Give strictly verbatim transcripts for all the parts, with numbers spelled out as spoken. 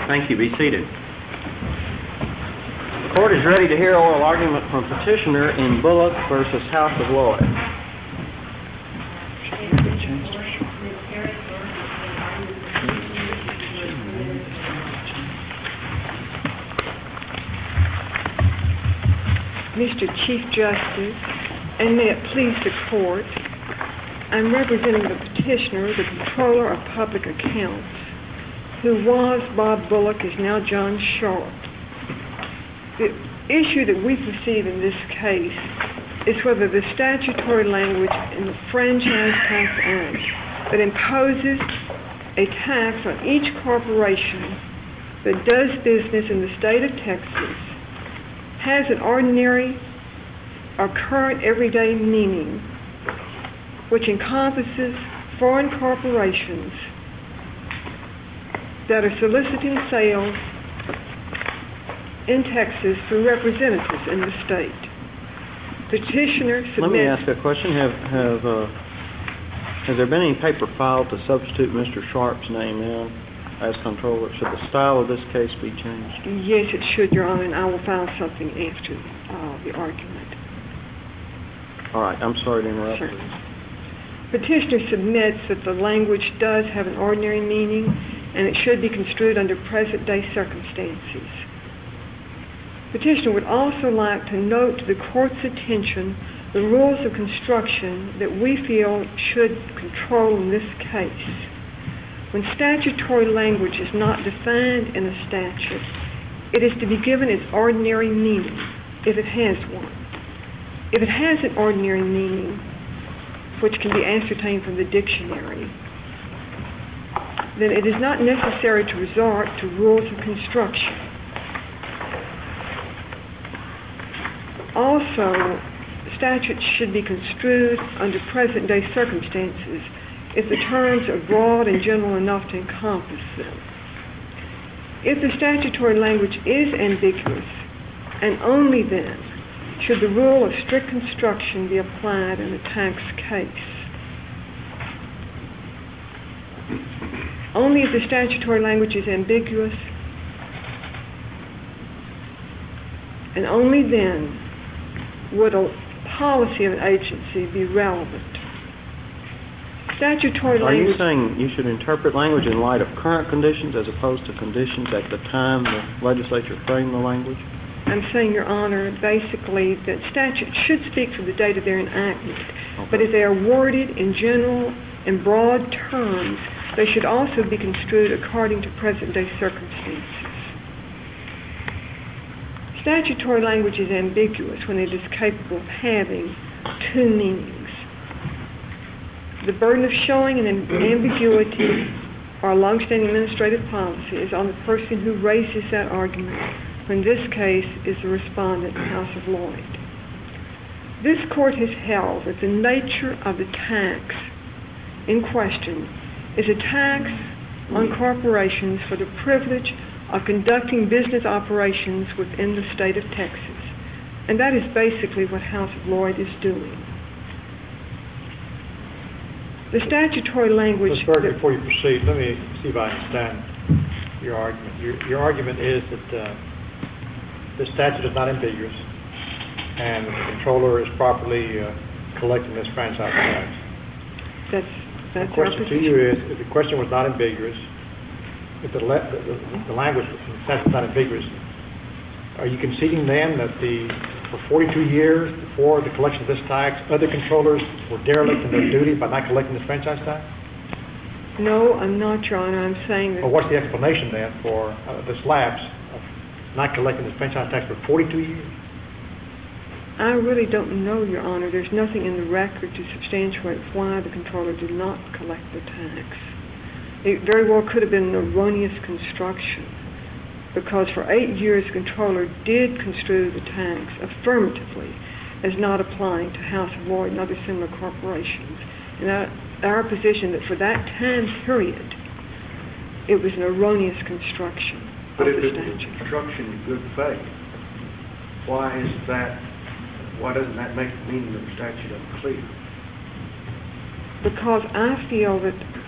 Thank you. Be seated. The court is ready to hear oral argument from petitioner in Bullock versus House of Lloyd. Mister Chief Justice, and may it please the court, I'm representing the petitioner, the Comptroller of Public Accounts, who was Bob Bullock, is now John Sharp. The issue that we perceive in this case is whether the statutory language in the Franchise Tax Act that imposes a tax on each corporation that does business in the state of Texas has an ordinary or current everyday meaning which encompasses foreign corporations that are soliciting sales in Texas through representatives in the state. Petitioner submits... Let me ask a question. Have, have, uh, has there been any paper filed to substitute Mister Sharp's name in as Comptroller? Should the style of this case be changed? Yes, it should, Your Honor, and I will file something after uh, the argument. All right. I'm sorry to interrupt. Sure. Petitioner submits that the language does have an ordinary meaning and it should be construed under present-day circumstances. Petitioner would also like to note to the court's attention the rules of construction that we feel should control in this case. When statutory language is not defined in a statute, it is to be given its ordinary meaning, if it has one. If it has an ordinary meaning, which can be ascertained from the dictionary, then it is not necessary to resort to rules of construction. Also, statutes should be construed under present-day circumstances if the terms are broad and general enough to encompass them. If the statutory language is ambiguous, and only then should the rule of strict construction be applied in a tax case. Only if the statutory language is ambiguous, and only then would a policy of an agency be relevant. Statutory Are language... you saying you should interpret language in light of current conditions as opposed to conditions at the time the legislature framed the language? I'm saying, Your Honor, basically that statutes should speak for the date of their enactment, Okay. but if they are worded in general and broad terms, they should also be construed according to present-day circumstances. Statutory language is ambiguous when it is capable of having two meanings. The burden of showing an ambiguity or a long-standing administrative policy is on the person who raises that argument, when this case is the respondent, House of Lloyd. This court has held that the nature of the tax in question is a tax on corporations for the privilege of conducting business operations within the state of Texas. And that is basically what House of Lloyd is doing. The statutory language... Miz Berger, before you proceed, let me see if I understand your argument. Your, your argument is that uh, the statute is not ambiguous and the controller is properly uh, collecting this franchise tax. That's, that's the question to you is, if the question was not ambiguous, if the, le- the, the, the language in the statute is not ambiguous, are you conceding then that the for forty-two years before the collection of this tax, other controllers were derelict in their duty by not collecting this franchise tax? No, I'm not, Your Honor. I'm saying that... Well, what's the explanation then for uh, this lapse of not collecting this franchise tax for forty-two years? I really don't know, Your Honor. There's nothing in the record to substantiate why the controller did not collect the tax. It very well could have been an erroneous construction, because for eight years the controller did construe the tax affirmatively as not applying to House of Lloyd and other similar corporations. And our, our position that for that time period, it was an erroneous construction but of the if statute. But if it's construction in good faith, why is that, why doesn't that make the meaning of the statute unclear? Because I feel that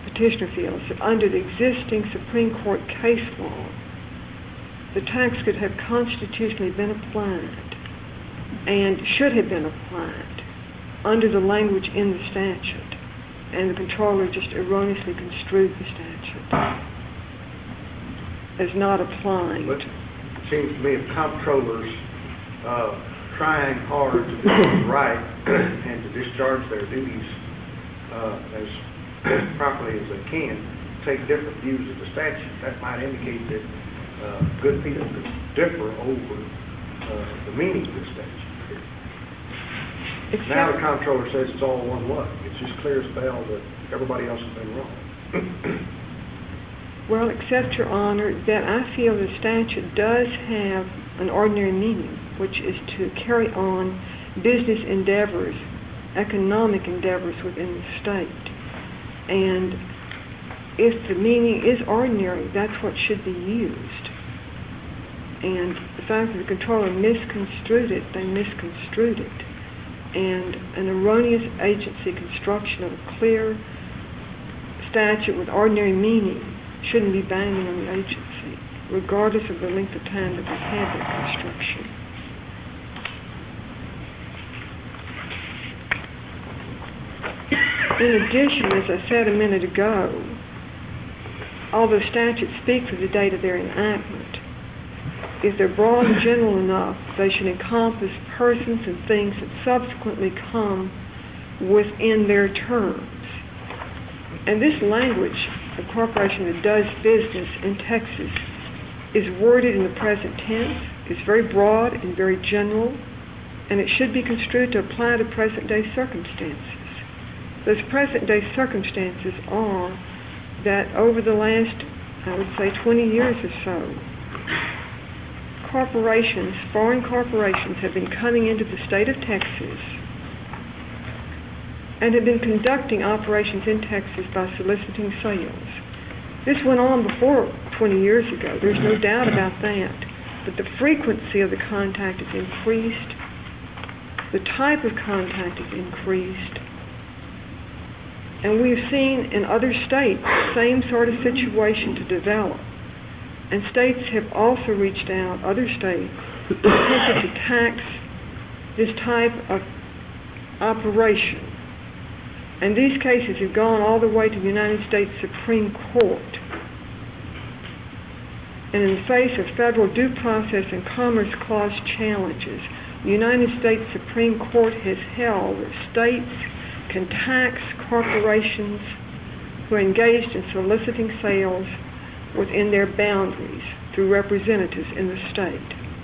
petitioner feels that under the existing Supreme Court case law, the tax could have constitutionally been applied and should have been applied under the language in the statute, and the controller just erroneously construed the statute as not applying. But it seems to me if comptrollers uh, trying hard to do what's right and to discharge their duties uh, as properly as they can, take different views of the statute, that might indicate that uh, good people could differ over uh, the meaning of the statute. Except, now the comptroller says it's all one way. It's just clear as bell that everybody else has been wrong. well, except, Your Honor, that I feel the statute does have an ordinary meaning, which is to carry on business endeavors, economic endeavors within the state. And if the meaning is ordinary, that's what should be used. And the fact that the controller misconstrued it, they misconstrued it. And an erroneous agency construction of a clear statute with ordinary meaning shouldn't be binding on the agency, regardless of the length of time that they've had that construction. In addition, as I said a minute ago, although statutes speak for the date of their enactment, if they're broad and general enough, they should encompass persons and things that subsequently come within their terms. And this language, a corporation that does business in Texas, is worded in the present tense. It's very broad and very general, and it should be construed to apply to present-day circumstances. Those present-day circumstances are that over the last, I would say, twenty years or so, corporations, foreign corporations, have been coming into the state of Texas and have been conducting operations in Texas by soliciting sales. This went on before twenty years ago. There's no doubt about that. But the frequency of the contact has increased. The type of contact has increased. And we've seen in other states the same sort of situation to develop. And states have also reached out, other states, attempted to tax this type of operation. And these cases have gone all the way to the United States Supreme Court. And in the face of federal due process and Commerce Clause challenges, the United States Supreme Court has held that states can tax corporations who are engaged in soliciting sales within their boundaries through representatives in the state.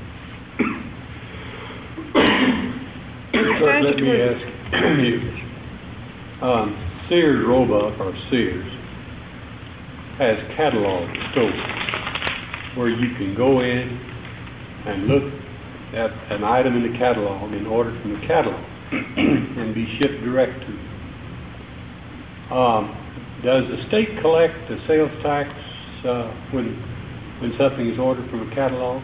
First, let me ask you, um, Sears Roebuck, or Sears, has catalog stores where you can go in and look at an item in the catalog and order from the catalog and be shipped direct to you. Um, does the state collect the sales tax uh, when when something is ordered from a catalog?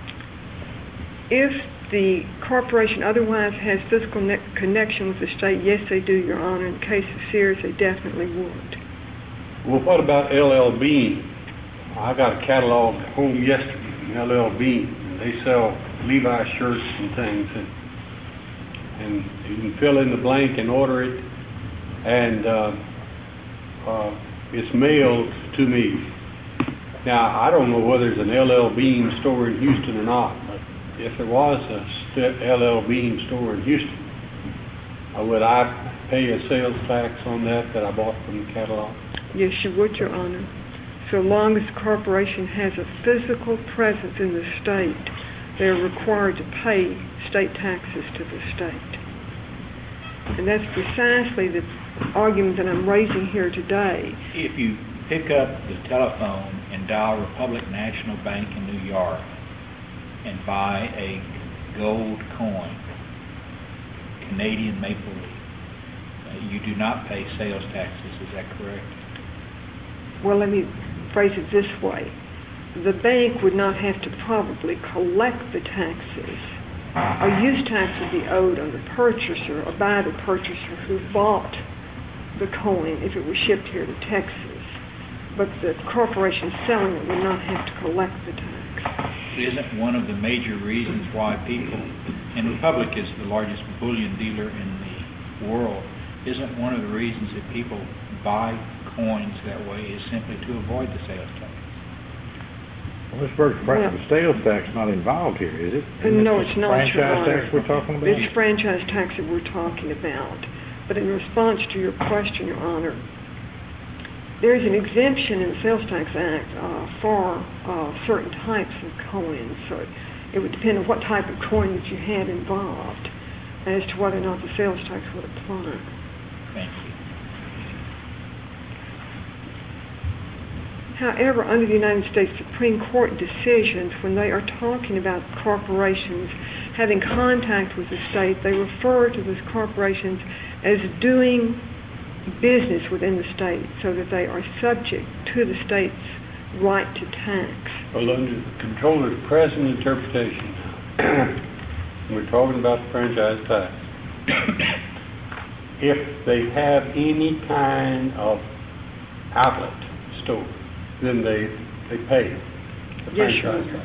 If the corporation otherwise has physical ne- connection with the state, yes, they do, Your Honor. In the case of Sears, they definitely would. Well, what about L L Bean? I got a catalog at home yesterday from L L Bean, and they sell Levi's shirts and things, and and you can fill in the blank and order it, and uh, uh, it's mailed to me. Now, I don't know whether there's an L L Bean store in Houston or not, but if there was a st- L L Bean store in Houston, uh, would I pay a sales tax on that that I bought from the catalog? Yes, you would, Your Honor. So long as the corporation has a physical presence in the state, they are required to pay state taxes to the state. And that's precisely the argument that I'm raising here today. If you pick up the telephone and dial Republic National Bank in New York and buy a gold coin, Canadian maple leaf, uh, you do not pay sales taxes, is that correct? Well, let me phrase it this way. The bank would not have to probably collect the taxes. A use tax would be owed on the purchaser or by the purchaser who bought the coin if it was shipped here to Texas, but the corporation selling it would not have to collect the tax. Isn't one of the major reasons why people, and Republic is the largest bullion dealer in the world, isn't one of the reasons that people buy coins that way is simply to avoid the sales tax? Well, Miz Burke, Well- the sales tax not involved here, is it? Isn't No, it it's not, Your Franchise Honor. tax we're talking about? It's franchise tax that we're talking about. But in response to your question, Your Honor, there's an exemption in the Sales Tax Act uh, for uh, certain types of coins. So it, it would depend on what type of coin that you had involved as to whether or not the sales tax would apply. Thank you. However, under the United States Supreme Court decisions, when they are talking about corporations having contact with the state, they refer to those corporations as doing business within the state so that they are subject to the state's right to tax. Well, under the controller's present interpretation now, we're talking about the franchise tax. If they have any kind of outlet store, then they, they pay the Yes, franchise Your tax.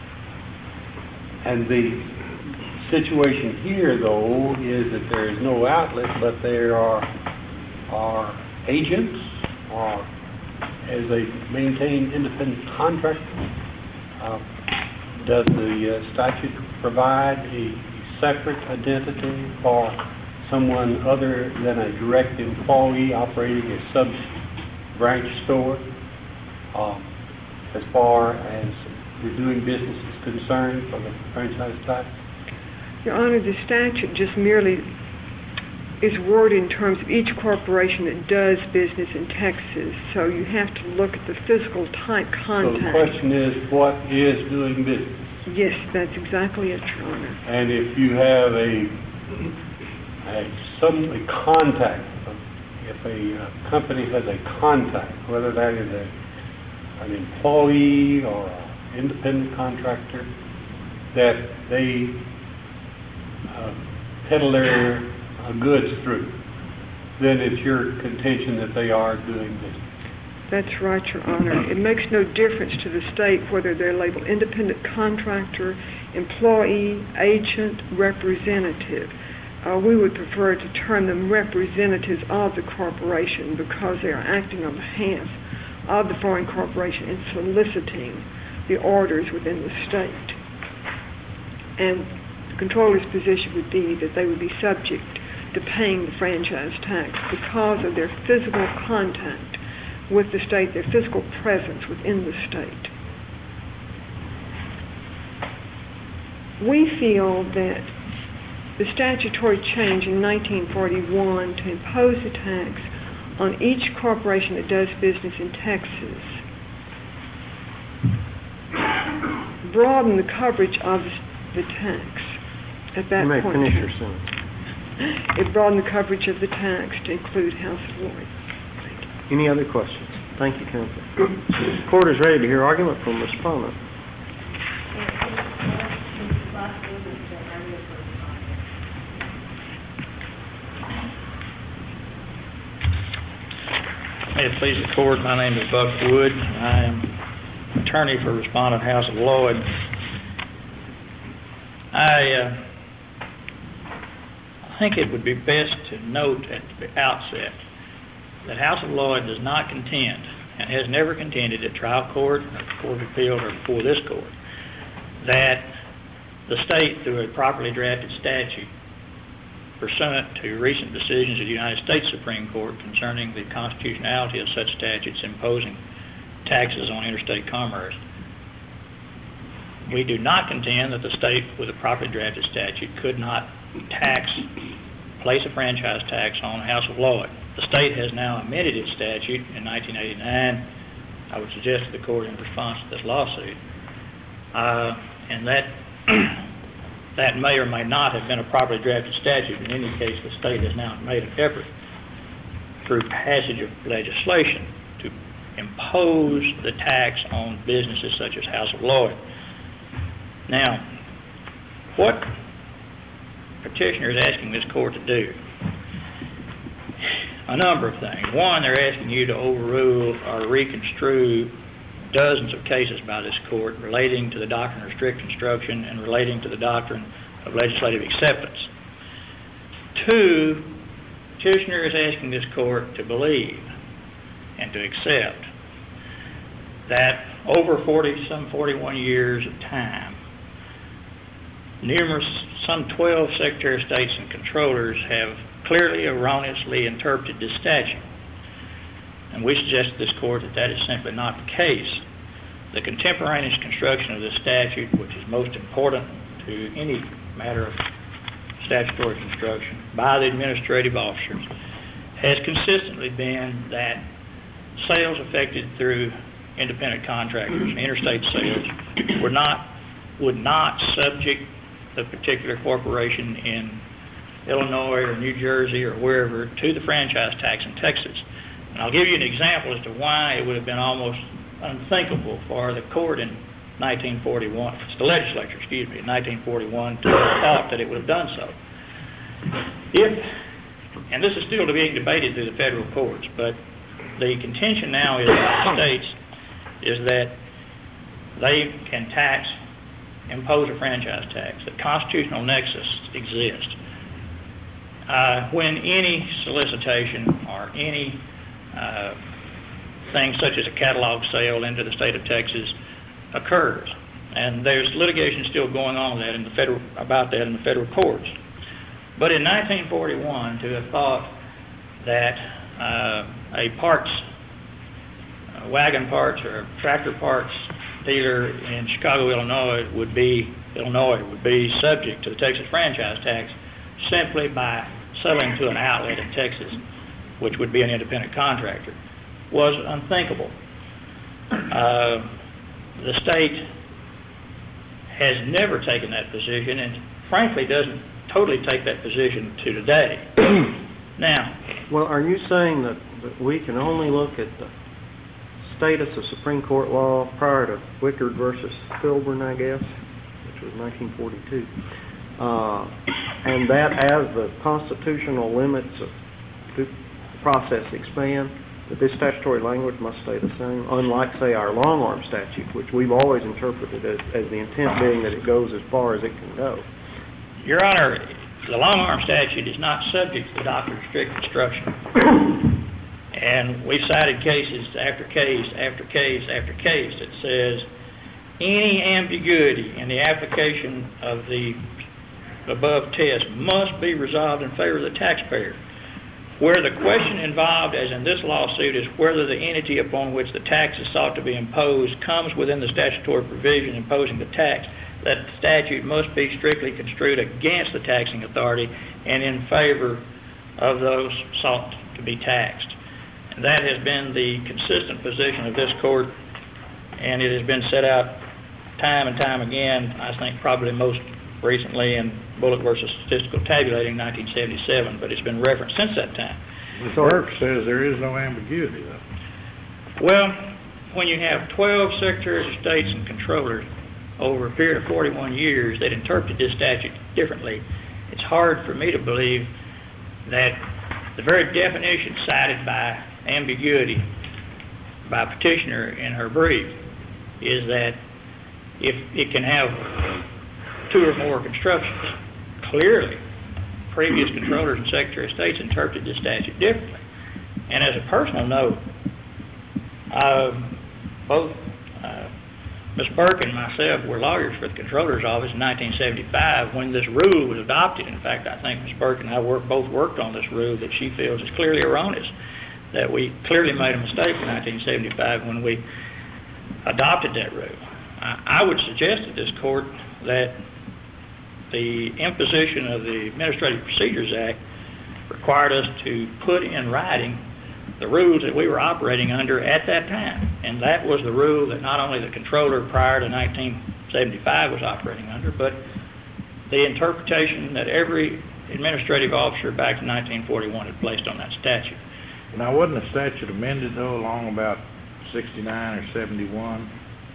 And the situation here, though, is that there is no outlet, but there are, are agents, or as they maintain independent contractors. Uh, does the uh, statute provide a separate identity for someone other than a direct employee operating a sub-branch store? Um, as far as the doing business is concerned for the franchise tax? Your Honor, the statute just merely is worded in terms of each corporation that does business in Texas. So you have to look at the physical type contact. So the question is, what is doing business? Yes, that's exactly it, Your Honor. And if you have a, a some a contact, if a uh, company has a contact, whether that is a an employee or an independent contractor, that they uh, peddle their uh, goods through, then it's your contention that they are doing business. That's right, Your Honor. It makes no difference to the state whether they're labeled independent contractor, employee, agent, representative. Uh, we would prefer to term them representatives of the corporation because they are acting on behalf of the foreign corporation and soliciting the orders within the state. And the controller's position would be that they would be subject to paying the franchise tax because of their physical contact with the state, their physical presence within the state. We feel that the statutory change in nineteen forty-one to impose a tax on each corporation that does business in Texas broaden the coverage of the tax at that You may point. finish your sentence. It broadened the coverage of the tax to include House of Lords. Thank you. Any other questions? Thank you, counsel. The court is ready to hear argument from respondent. May it please the court, my name is Buck Wood. I am attorney for respondent House of Lloyd. I, uh, I think it would be best to note at the outset that House of Lloyd does not contend and has never contended at trial court, or court of appeals, or before this court, that the state, through a properly drafted statute, pursuant to recent decisions of the United States Supreme Court concerning the constitutionality of such statutes imposing taxes on interstate commerce, we do not contend that the state, with a properly drafted statute, could not tax, place a franchise tax on House of Lloyd. The state has now amended its statute in nineteen eighty-nine, I would suggest to the court in response to this lawsuit, uh, and that that may or may not have been a properly drafted statute. In any case, the state has now made an effort through passage of legislation to impose the tax on businesses such as House of Lloyd. Now, what petitioner is asking this court to do a number of things. One, they're asking you to overrule or reconstrue dozens of cases by this court relating to the doctrine of strict construction and relating to the doctrine of legislative acceptance. Two, petitioner is asking this court to believe and to accept that over forty, some forty-one years of time, numerous, some twelve Secretary of States and controllers have clearly erroneously interpreted this statute. And we suggest to this court that that is simply not the case. The contemporaneous construction of this statute, which is most important to any matter of statutory construction by the administrative officers, has consistently been that sales effected through independent contractors, interstate sales, were not, would not subject the particular corporation in Illinois or New Jersey or wherever to the franchise tax in Texas. And I'll give you an example as to why it would have been almost unthinkable for the court in nineteen forty-one, the legislature, excuse me, in nineteen forty-one to have thought that it would have done so. If, and this is still being debated through the federal courts, but the contention now is by the states is that they can tax, impose a franchise tax, that constitutional nexus exists. Uh, when any solicitation or any uh, thing such as a catalog sale into the state of Texas occurs, and there's litigation still going on that in the federal, about that in the federal courts. But in nineteen forty-one, to have thought that uh, a parts, a wagon parts or a tractor parts dealer in Chicago, Illinois would be Illinois would be subject to the Texas franchise tax simply by selling to an outlet in Texas, which would be an independent contractor, was unthinkable. Uh, the state has never taken that position and frankly doesn't totally take that position to today. Now, well, are you saying that, that we can only look at the status of Supreme Court law prior to Wickard versus Filburn, I guess, which was nineteen forty-two, uh, and that as the constitutional limits of the process expand, that this statutory language must stay the same, unlike, say, our long-arm statute, which we've always interpreted as, as the intent being that it goes as far as it can go? Your Honor, the long-arm statute is not subject to the doctrine of strict construction. And we've cited cases after case after case after case that says any ambiguity in the application of the above test must be resolved in favor of the taxpayer. Where the question involved, as in this lawsuit, is whether the entity upon which the tax is sought to be imposed comes within the statutory provision imposing the tax, that the statute must be strictly construed against the taxing authority and in favor of those sought to be taxed. And that has been the consistent position of this court, and it has been set out time and time again, I think probably most recently in Bullock versus Statistical Tabulating, nineteen seventy-seven, but it's been referenced since that time. Miz Burke says there is no ambiguity, though. Well, when you have twelve secretaries of states and controllers over a period of forty-one years that interpret this statute differently, it's hard for me to believe that the very definition cited by ambiguity by petitioner in her brief is that if it can have two or more constructions. Clearly, previous controllers and Secretary of States interpreted this statute differently. And as a personal note, uh, both uh, Miz Burke and myself were lawyers for the Controller's Office in nineteen seventy-five when this rule was adopted. In fact, I think Miz Burke and I work, both worked on this rule that she feels is clearly erroneous, that we clearly made a mistake in nineteen seventy-five when we adopted that rule. I, I would suggest to this court that the imposition of the Administrative Procedures Act required us to put in writing the rules that we were operating under at that time. And that was the rule that not only the controller prior to nineteen seventy-five was operating under, but the interpretation that every administrative officer back in nineteen forty-one had placed on that statute. Now, wasn't the statute amended, though, along about sixty-nine or seventy-one?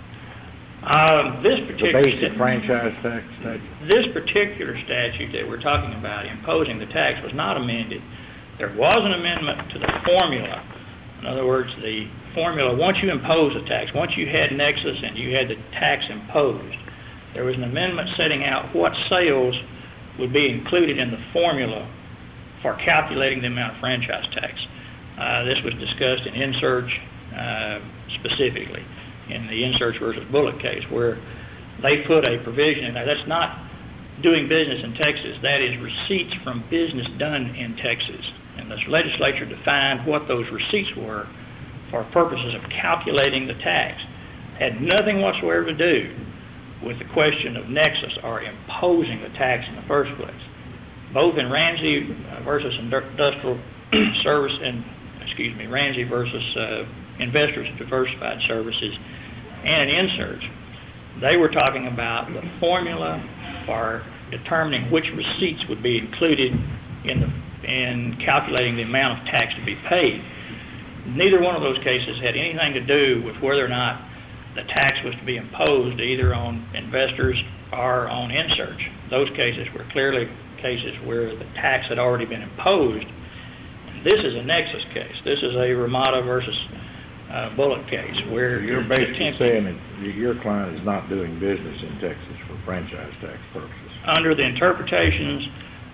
Um, this particular the basic franchise tax statute? This particular statute that we're talking about, imposing the tax, was not amended There was an amendment to the formula. In other words, the formula, once you impose a tax, once you had nexus and you had the tax imposed, there was an amendment setting out what sales would be included in the formula for calculating the amount of franchise tax. Uh, this was discussed in InSearch uh, specifically, in the InSearch versus Bullock case, where they put a provision in there. That's not doing business in Texas. That is receipts from business done in Texas. And the legislature defined what those receipts were for purposes of calculating the tax. Had nothing whatsoever to do with the question of nexus or imposing the tax in the first place. Both in Ramsey versus Industrial Service and, excuse me, Ramsey versus uh, Investors Diversified Services and in InSearch, they were talking about the formula for determining which receipts would be included in the in calculating the amount of tax to be paid. Neither one of those cases had anything to do with whether or not the tax was to be imposed either on investors or on InSearch. Those cases were clearly cases where the tax had already been imposed. This is a nexus case. This is a Ramada versus uh, Bullock case where You're basically saying that your client is not doing business in Texas for franchise tax purposes. Under the interpretations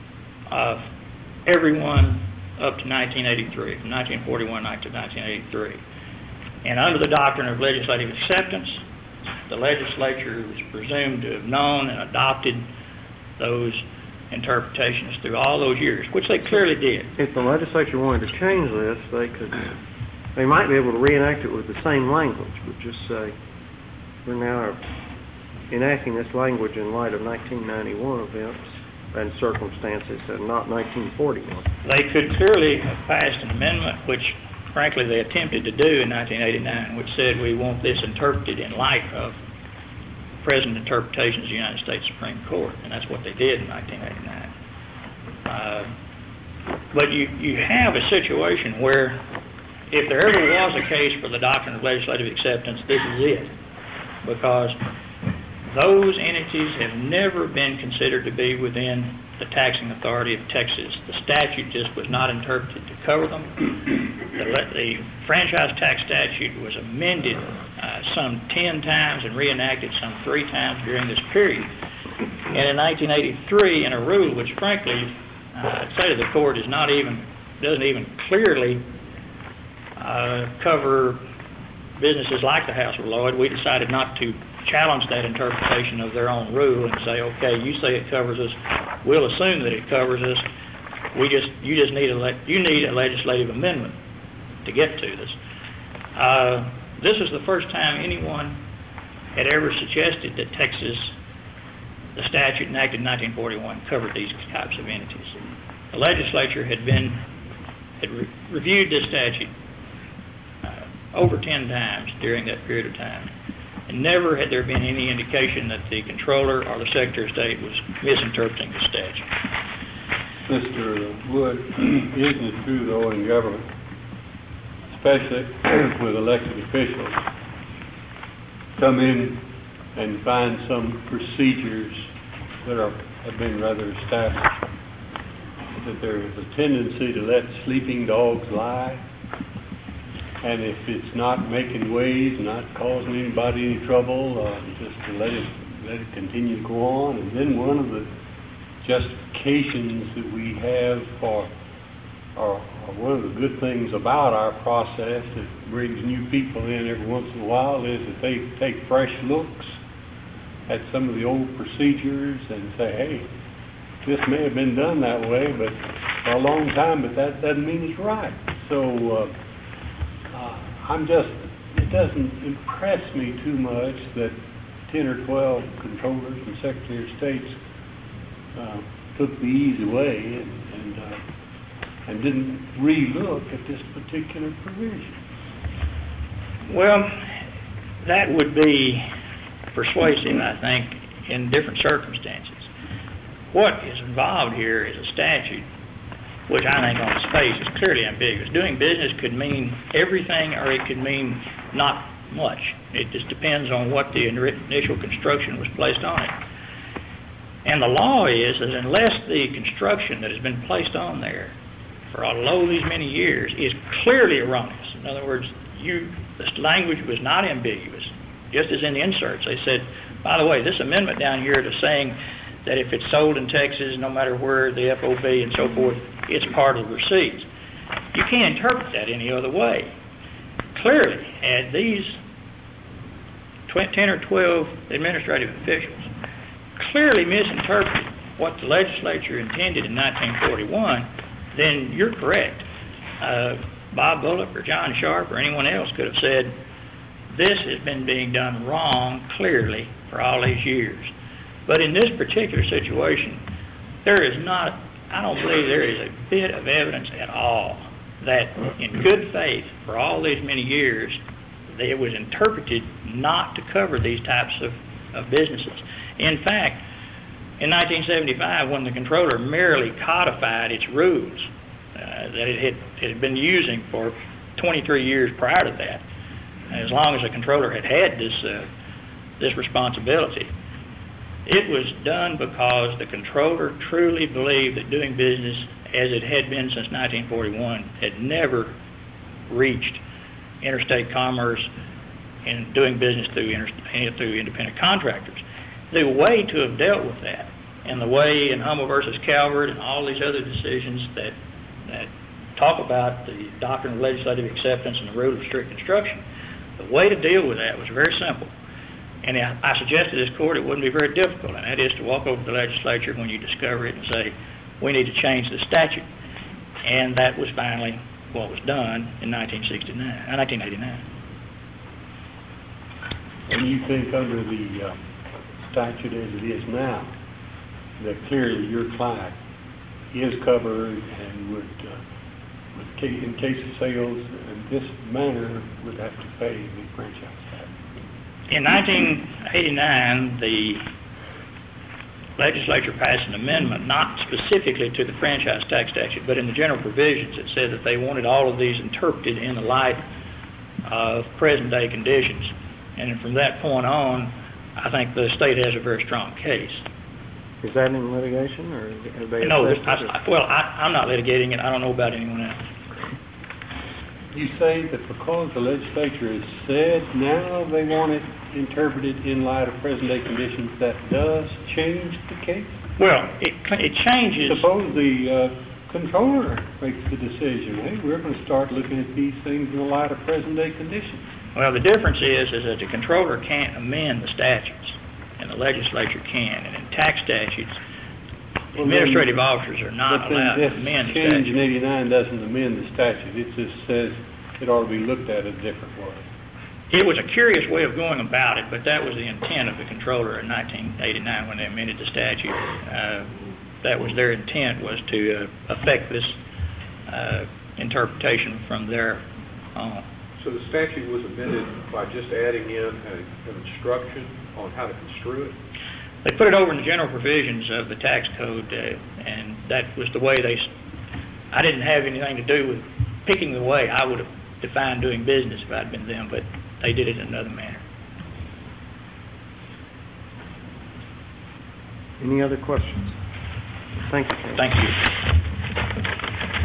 of everyone up to nineteen eighty-three, from nineteen forty-one to nineteen eighty-three. And under the doctrine of legislative acceptance, the legislature was presumed to have known and adopted those interpretations through all those years, which they clearly did. If the legislature wanted to change this, they could, they might be able to reenact it with the same language, but just say, we're now enacting this language in light of nineteen ninety-one events and circumstances and not nineteen forty-one. They could clearly have passed an amendment, which frankly they attempted to do in nineteen eighty-nine, which said we want this interpreted in light of present interpretations of the United States Supreme Court, and that's what they did in nineteen eighty-nine. Uh, but you, you have a situation where if there ever was a case for the doctrine of legislative acceptance, this is it, because those entities have never been considered to be within the taxing authority of Texas. The statute just was not interpreted to cover them. The, the franchise tax statute was amended uh, some ten times and reenacted some three times during this period. And in nineteen eighty-three, in a rule which, frankly, uh, I'd say to the court is not even doesn't even clearly uh, cover businesses like the House of Lloyd, we decided not to challenge that interpretation of their own rule and say, okay, you say it covers us, we'll assume that it covers us. We just, you just need a, le- you need a legislative amendment to get to this. Uh, this is the first time anyone had ever suggested that Texas, the statute enacted in nineteen forty-one, covered these types of entities. The legislature had been, had re- reviewed this statute uh, over ten times during that period of time. And never had there been any indication that the controller or the Secretary of State was misinterpreting the statute. Mister Wood, isn't it true, though, in government, especially with elected officials, come in and find some procedures that are, have been rather established, that there is a tendency to let sleeping dogs lie? And if it's not making waves, not causing anybody any trouble, uh, just to let it let it continue to go on. And then one of the justifications that we have for, or, or one of the good things about our process that brings new people in every once in a while is that they take fresh looks at some of the old procedures and say, hey, this may have been done that way, but for a long time, but that doesn't mean it's right. So. Uh, Uh, I'm just, it doesn't impress me too much that ten or twelve controllers and Secretary of States uh, took the easy way and and, uh, and didn't re-look at this particular provision. Well, that would be persuasive, I think, in different circumstances. What is involved here is a statute which I think on its face is clearly ambiguous. Doing business could mean everything or it could mean not much. It just depends on what the initial construction was placed on it. And the law is that unless the construction that has been placed on there for although these many years is clearly erroneous. In other words, you, this language was not ambiguous. Just as in the inserts, they said, by the way, this amendment down here to saying that if it's sold in Texas, no matter where the F O B and so forth, it's part of the receipts. You can't interpret that any other way. Clearly, had these ten or twelve administrative officials clearly misinterpreted what the legislature intended in nineteen forty-one, then you're correct. Uh, Bob Bullock or John Sharp or anyone else could have said, this has been being done wrong clearly for all these years. But in this particular situation, there is not, I don't believe there is a bit of evidence at all that in good faith for all these many years, it was interpreted not to cover these types of, of businesses. In fact, in nineteen seventy-five, when the controller merely codified its rules uh, that it had, it had been using for twenty-three years prior to that, as long as the controller had had this, uh, this responsibility, it was done because the controller truly believed that doing business as it had been since nineteen forty-one had never reached interstate commerce and doing business through, inter- through independent contractors. The way to have dealt with that, and the way in Hummel versus Calvert and all these other decisions that, that talk about the doctrine of legislative acceptance and the rule of strict construction, the way to deal with that was very simple. And I, I suggest to this court it wouldn't be very difficult, and that is to walk over to the legislature when you discover it and say, we need to change the statute. And that was finally what was done in nineteen sixty-nine, uh, nineteen eighty-nine. And you think under the uh, statute as it is now, that clearly your client is covered and would, uh, would ca- in case of sales in this manner, would have to pay the franchise tax? In nineteen eighty-nine, the legislature passed an amendment, not specifically to the franchise tax statute, but in the general provisions. It said that they wanted all of these interpreted in the light of present-day conditions. And from that point on, I think the state has a very strong case. Is that in litigation, or have they No, assessed I, it, I, well, I, I'm not litigating it. I don't know about anyone else. You say that because the legislature has said now they want it interpreted in light of present-day conditions, that does change the case? Well, it, it changes. Suppose the uh, controller makes the decision, hey, we're going to start looking at these things in the light of present-day conditions. Well, the difference is, is that the controller can't amend the statutes, and the legislature can. And in tax statutes, Well, administrative then, officers are not but allowed to then amend the this change in statute. eighty-nine doesn't amend the statute. It just says it ought to be looked at a different way. It was a curious way of going about it, but that was the intent of the controller in nineteen eighty-nine when they amended the statute. Uh, that was their intent, was to uh, affect this uh, interpretation from their own. So the statute was amended by just adding in a, an instruction on how to construe it? They put it over in the general provisions of the tax code, uh, and that was the way they... I didn't have anything to do with picking the way I would have defined doing business if I'd been them, but they did it in another manner. Any other questions? Thank you, Ken. Thank you.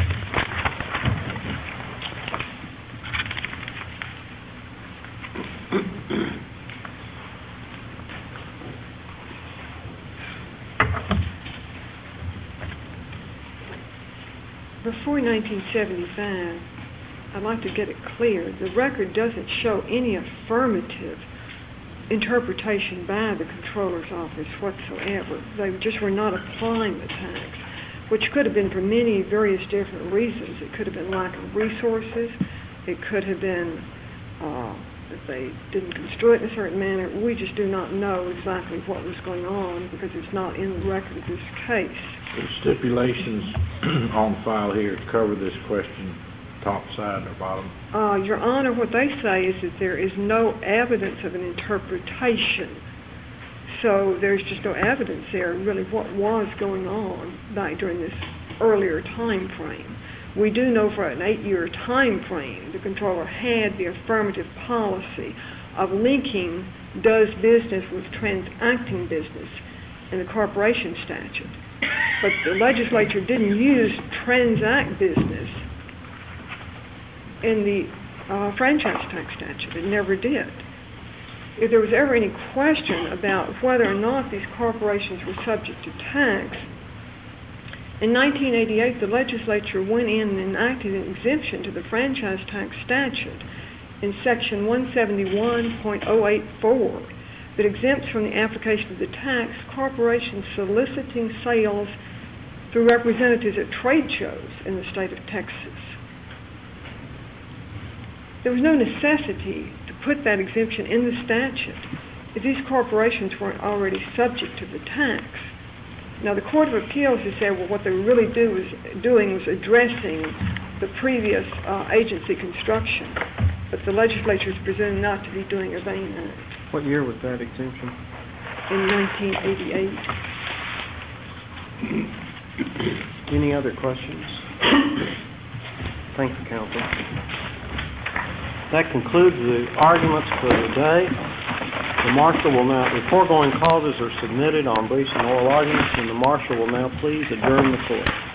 Before nineteen seventy-five, I'd like to get it clear, the record doesn't show any affirmative interpretation by the controller's office whatsoever. They just were not applying the tax, which could have been for many various different reasons. It could have been lack of resources. It could have been uh, that they didn't construe it in a certain manner. We just do not know exactly what was going on because it's not in the record of this case. The stipulations on file here cover this question, top side or bottom. Uh, Your Honor, what they say is that there is no evidence of an interpretation. So there's just no evidence there really what was going on back during this earlier time frame. We do know for an eight-year time frame, the controller had the affirmative policy of linking does business with transacting business in the corporation statute. but the legislature didn't use transact business in the uh, franchise tax statute. It never did. If there was ever any question about whether or not these corporations were subject to tax, in nineteen eighty-eight, the legislature went in and enacted an exemption to the franchise tax statute in section one seventy-one point oh eight four that exempts from the application of the tax corporations soliciting sales through representatives at trade shows in the state of Texas. There was no necessity to put that exemption in the statute if these corporations weren't already subject to the tax. Now, the Court of Appeals has said, well, what they really do was, doing was addressing the previous uh, agency construction, but the legislature is presumed not to be doing a vain act. What year was that exemption? In nineteen eighty-eight. Any other questions? Thank you, counsel. That concludes the arguments for the day. The marshal will now, the foregoing causes are submitted on briefs and oral arguments, and the marshal will now please adjourn the court.